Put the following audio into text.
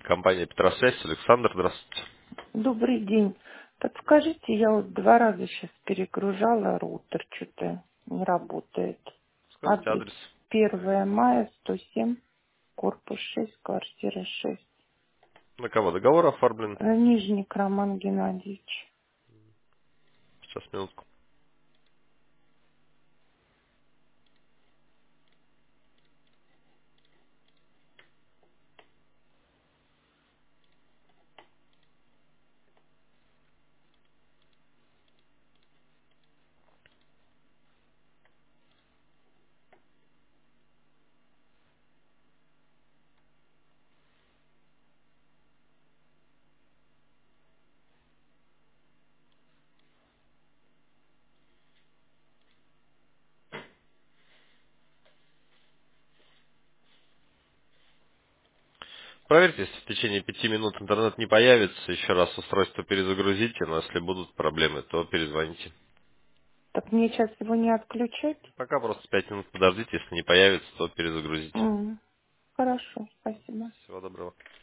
Компания Петросвязь, Александр, здравствуйте. Добрый день. Подскажите, я вот 2 раза сейчас перегружала роутер, что-то не работает. Скажите Адрес адрес. 1 мая, 107, корпус 6, квартира 6. На кого договор оформлен? Нижник Роман Геннадьевич. Сейчас, минутку. Проверьте, если в течение 5 минут интернет не появится, еще раз устройство перезагрузите, но если будут проблемы, то перезвоните. Так мне сейчас его не отключать? Пока просто 5 минут подождите, если не появится, то перезагрузите. Хорошо, спасибо. Всего доброго.